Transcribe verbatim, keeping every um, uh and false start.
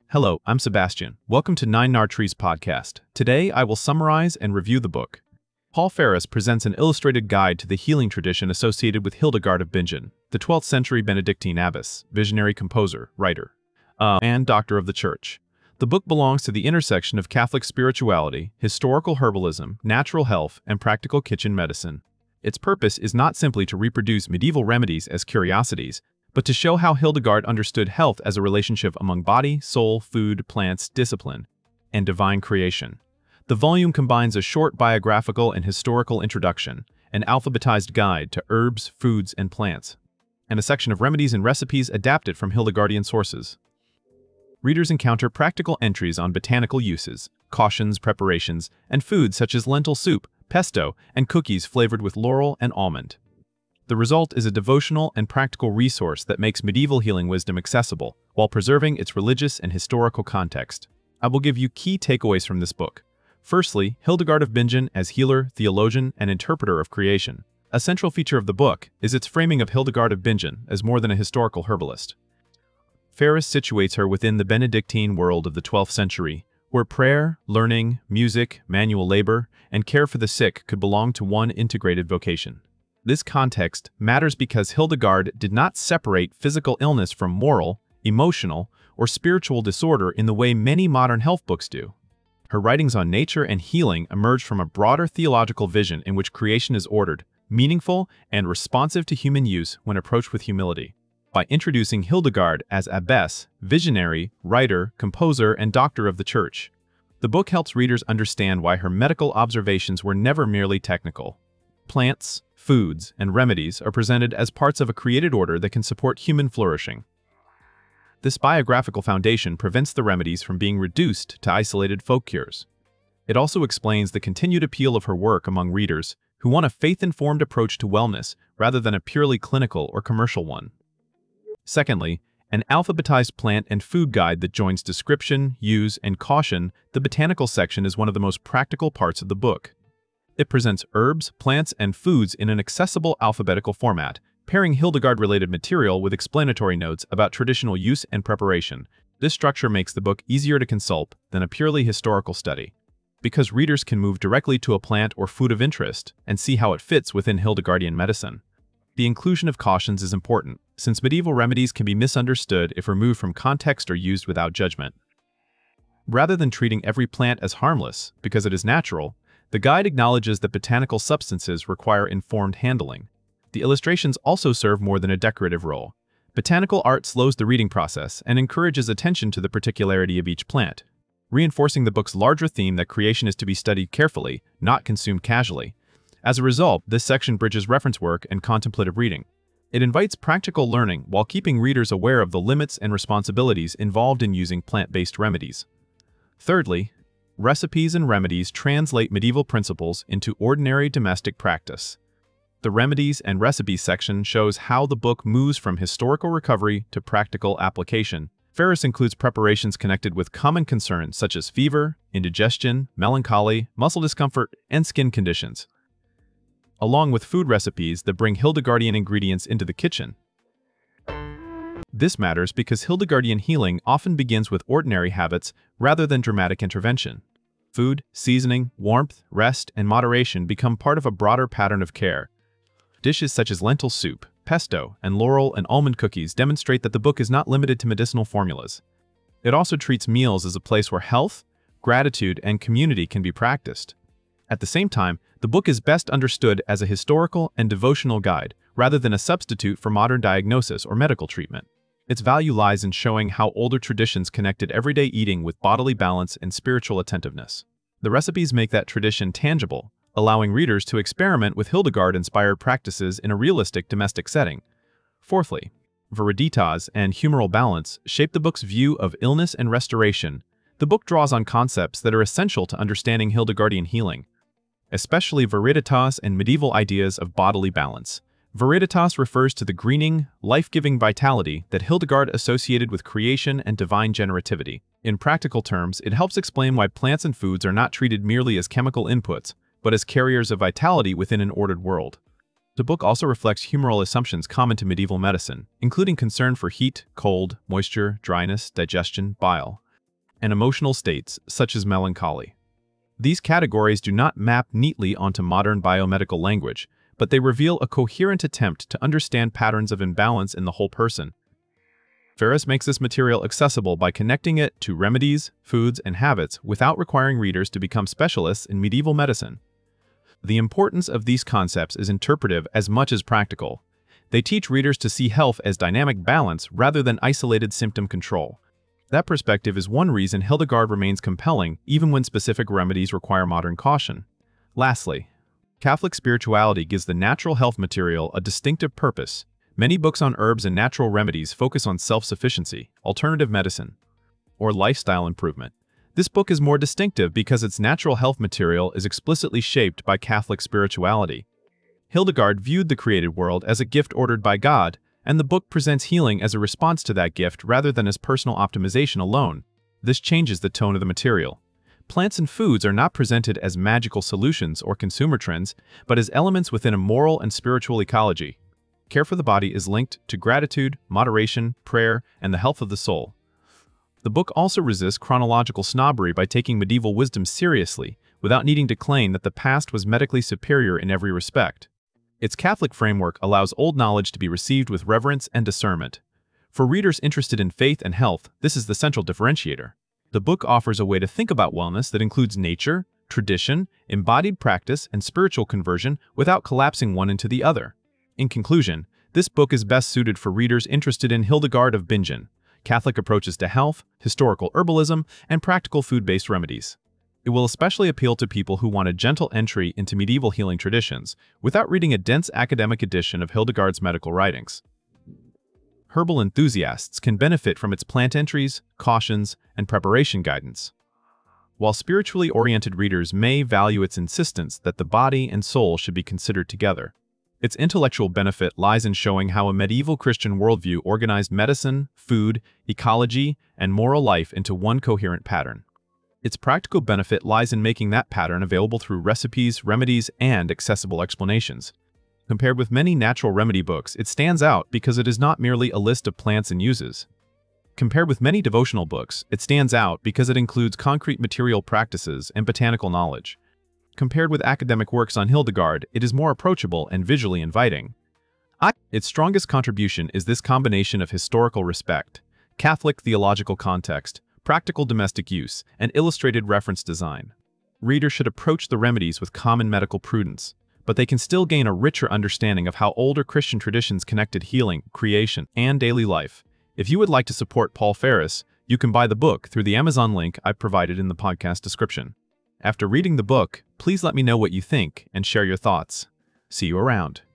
Hello, I'm Sebastian. Welcome to Nine Nar Trees podcast. Today, I will summarize and review the book. Paul Ferris presents an illustrated guide to the healing tradition associated with Hildegard of Bingen, the twelfth century Benedictine abbess, visionary composer, writer, uh, and doctor of the Church. The book belongs to the intersection of Catholic spirituality, historical herbalism, natural health, and practical kitchen medicine. Its purpose is not simply to reproduce medieval remedies as curiosities, but to show how Hildegard understood health as a relationship among body, soul, food, plants, discipline, and divine creation. The volume combines a short biographical and historical introduction, an alphabetized guide to herbs, foods, and plants, and a section of remedies and recipes adapted from Hildegardian sources. Readers encounter practical entries on botanical uses, cautions, preparations, and foods such as lentil soup, pesto, and cookies flavored with laurel and almond. The result is a devotional and practical resource that makes medieval healing wisdom accessible, while preserving its religious and historical context. I will give you key takeaways from this book. Firstly, Hildegard of Bingen as healer, theologian, and interpreter of creation. A central feature of the book is its framing of Hildegard of Bingen as more than a historical herbalist. Ferris situates her within the Benedictine world of the twelfth century, where prayer, learning, music, manual labor, and care for the sick could belong to one integrated vocation. This context matters because Hildegard did not separate physical illness from moral, emotional, or spiritual disorder in the way many modern health books do. Her writings on nature and healing emerge from a broader theological vision in which creation is ordered, meaningful, and responsive to human use when approached with humility. By introducing Hildegard as abbess, visionary, writer, composer, and doctor of the Church, the book helps readers understand why her medical observations were never merely technical. Plants, foods, and remedies are presented as parts of a created order that can support human flourishing. This biographical foundation prevents the remedies from being reduced to isolated folk cures. It also explains the continued appeal of her work among readers who want a faith-informed approach to wellness rather than a purely clinical or commercial one. Secondly, an alphabetized plant and food guide that joins description, use, and caution. The botanical section is one of the most practical parts of the book. It presents herbs, plants, and foods in an accessible alphabetical format, pairing Hildegard-related material with explanatory notes about traditional use and preparation. This structure makes the book easier to consult than a purely historical study, because readers can move directly to a plant or food of interest and see how it fits within Hildegardian medicine. The inclusion of cautions is important, since medieval remedies can be misunderstood if removed from context or used without judgment. Rather than treating every plant as harmless because it is natural, the guide acknowledges that botanical substances require informed handling. The illustrations also serve more than a decorative role. Botanical art slows the reading process and encourages attention to the particularity of each plant, reinforcing the book's larger theme that creation is to be studied carefully, not consumed casually. As a result, this section bridges reference work and contemplative reading. It invites practical learning while keeping readers aware of the limits and responsibilities involved in using plant-based remedies. Thirdly, recipes and remedies translate medieval principles into ordinary domestic practice. The remedies and recipes section shows how the book moves from historical recovery to practical application. Ferris includes preparations connected with common concerns such as fever, indigestion, melancholy, muscle discomfort, and skin conditions, along with food recipes that bring Hildegardian ingredients into the kitchen. This matters because Hildegardian healing often begins with ordinary habits rather than dramatic intervention. Food, seasoning, warmth, rest, and moderation become part of a broader pattern of care. Dishes such as lentil soup, pesto, and laurel and almond cookies demonstrate that the book is not limited to medicinal formulas. It also treats meals as a place where health, gratitude, and community can be practiced. At the same time, the book is best understood as a historical and devotional guide, rather than a substitute for modern diagnosis or medical treatment. Its value lies in showing how older traditions connected everyday eating with bodily balance and spiritual attentiveness. The recipes make that tradition tangible, allowing readers to experiment with Hildegard-inspired practices in a realistic domestic setting. Fourthly, viriditas and humoral balance shape the book's view of illness and restoration. The book draws on concepts that are essential to understanding Hildegardian healing, especially viriditas and medieval ideas of bodily balance. Viriditas refers to the greening, life-giving vitality that Hildegard associated with creation and divine generativity. In practical terms, it helps explain why plants and foods are not treated merely as chemical inputs, but as carriers of vitality within an ordered world. The book also reflects humoral assumptions common to medieval medicine, including concern for heat, cold, moisture, dryness, digestion, bile. and emotional states, such as melancholy. These categories do not map neatly onto modern biomedical language, but they reveal a coherent attempt to understand patterns of imbalance in the whole person. Ferris makes this material accessible by connecting it to remedies, foods, and habits without requiring readers to become specialists in medieval medicine. The importance of these concepts is interpretive as much as practical. They teach readers to see health as dynamic balance rather than isolated symptom control. That perspective is one reason Hildegard remains compelling even when specific remedies require modern caution. Lastly, Catholic spirituality gives the natural health material a distinctive purpose. Many books on herbs and natural remedies focus on self-sufficiency, alternative medicine, or lifestyle improvement. This book is more distinctive because its natural health material is explicitly shaped by Catholic spirituality. Hildegard viewed the created world as a gift ordered by God, and the book presents healing as a response to that gift rather than as personal optimization alone. This changes the tone of the material. Plants and foods are not presented as magical solutions or consumer trends, but as elements within a moral and spiritual ecology. Care for the body is linked to gratitude, moderation, prayer, and the health of the soul. The book also resists chronological snobbery by taking medieval wisdom seriously, without needing to claim that the past was medically superior in every respect. Its Catholic framework allows old knowledge to be received with reverence and discernment. For readers interested in faith and health, this is the central differentiator. The book offers a way to think about wellness that includes nature, tradition, embodied practice, and spiritual conversion without collapsing one into the other. In conclusion, this book is best suited for readers interested in Hildegard of Bingen, Catholic approaches to health, historical herbalism, and practical food-based remedies. It will especially appeal to people who want a gentle entry into medieval healing traditions, without reading a dense academic edition of Hildegard's medical writings. Herbal enthusiasts can benefit from its plant entries, cautions, and preparation guidance, while spiritually oriented readers may value its insistence that the body and soul should be considered together. Its intellectual benefit lies in showing how a medieval Christian worldview organized medicine, food, ecology, and moral life into one coherent pattern. Its practical benefit lies in making that pattern available through recipes, remedies, and accessible explanations. Compared with many natural remedy books, it stands out because it is not merely a list of plants and uses. Compared with many devotional books, it stands out because it includes concrete material practices and botanical knowledge. Compared with academic works on Hildegard, it is more approachable and visually inviting. Its strongest contribution is this combination of historical respect, Catholic theological context, practical domestic use, and illustrated reference design. Readers should approach the remedies with common medical prudence, but they can still gain a richer understanding of how older Christian traditions connected healing, creation, and daily life. If you would like to support Paul Ferris, you can buy the book through the Amazon link I've provided in the podcast description. After reading the book, please let me know what you think and share your thoughts. See you around.